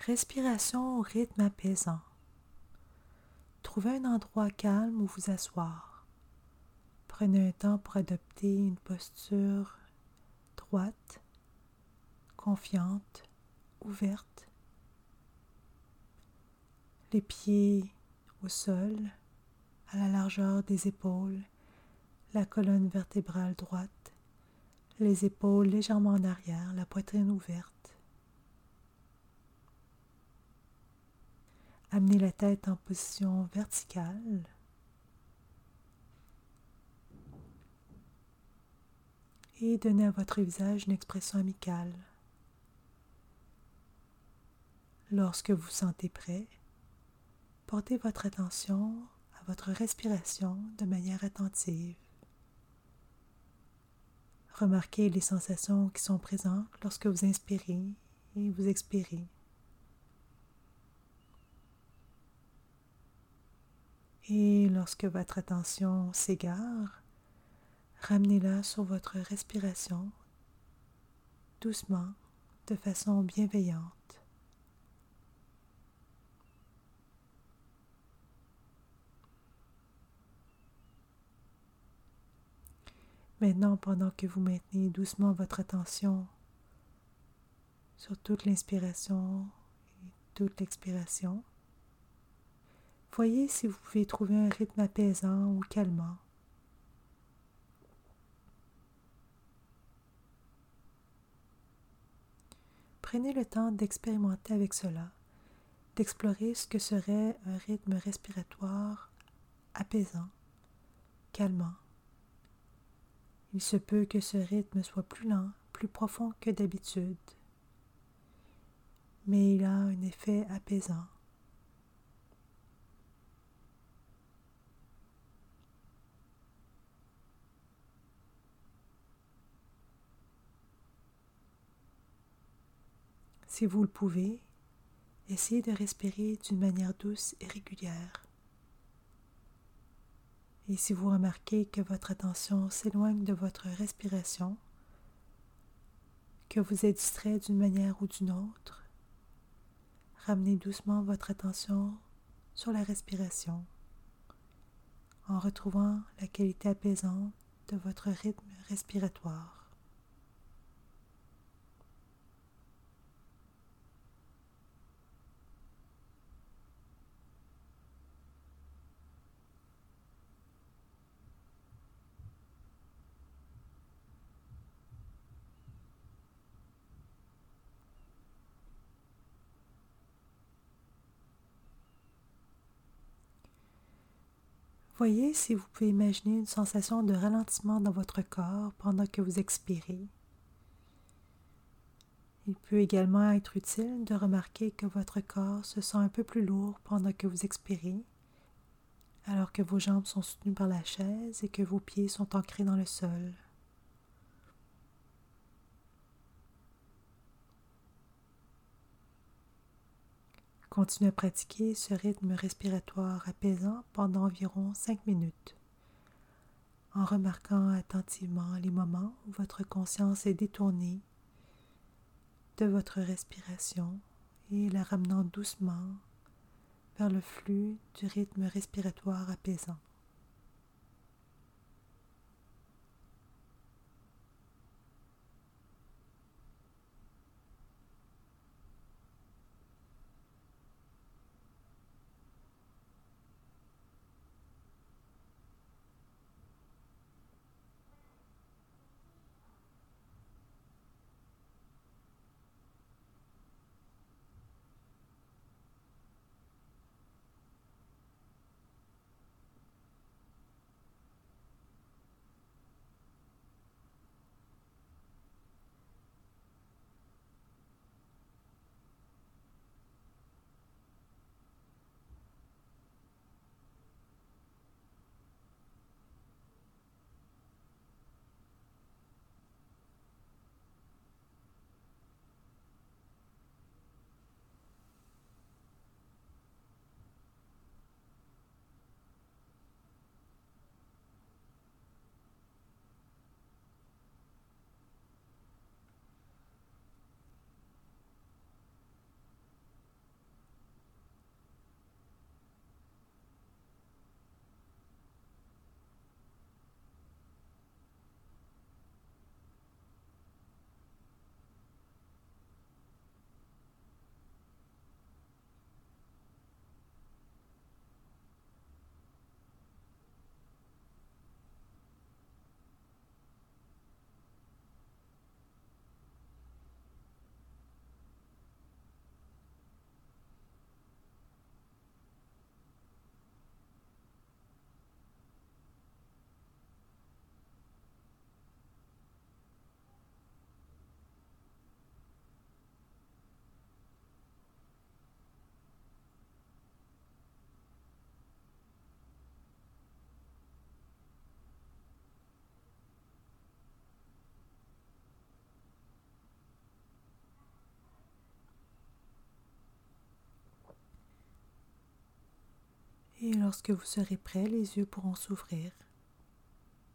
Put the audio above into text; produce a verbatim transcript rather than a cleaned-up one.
Respiration au rythme apaisant. Trouvez un endroit calme où vous asseoir. Prenez un temps pour adopter une posture droite, confiante, ouverte. Les pieds au sol, à la largeur des épaules, la colonne vertébrale droite, les épaules légèrement en arrière, la poitrine ouverte. Amenez la tête en position verticale. Et donnez à votre visage une expression amicale. Lorsque vous vous sentez prêt, portez votre attention à votre respiration de manière attentive. Remarquez les sensations qui sont présentes lorsque vous inspirez et vous expirez. Et lorsque votre attention s'égare, ramenez-la sur votre respiration, doucement, de façon bienveillante. Maintenant, pendant que vous maintenez doucement votre attention sur toute l'inspiration et toute l'expiration, voyez si vous pouvez trouver un rythme apaisant ou calmant. Prenez le temps d'expérimenter avec cela, d'explorer ce que serait un rythme respiratoire apaisant, calmant. Il se peut que ce rythme soit plus lent, plus profond que d'habitude, mais il a un effet apaisant. Si vous le pouvez, essayez de respirer d'une manière douce et régulière. Et si vous remarquez que votre attention s'éloigne de votre respiration, que vous êtes distrait d'une manière ou d'une autre, ramenez doucement votre attention sur la respiration, en retrouvant la qualité apaisante de votre rythme respiratoire. Voyez si vous pouvez imaginer une sensation de ralentissement dans votre corps pendant que vous expirez. Il peut également être utile de remarquer que votre corps se sent un peu plus lourd pendant que vous expirez, alors que vos jambes sont soutenues par la chaise et que vos pieds sont ancrés dans le sol. Continuez à pratiquer ce rythme respiratoire apaisant pendant environ cinq minutes, en remarquant attentivement les moments où votre conscience est détournée de votre respiration et la ramenant doucement vers le flux du rythme respiratoire apaisant. Et lorsque vous serez prêt, les yeux pourront s'ouvrir.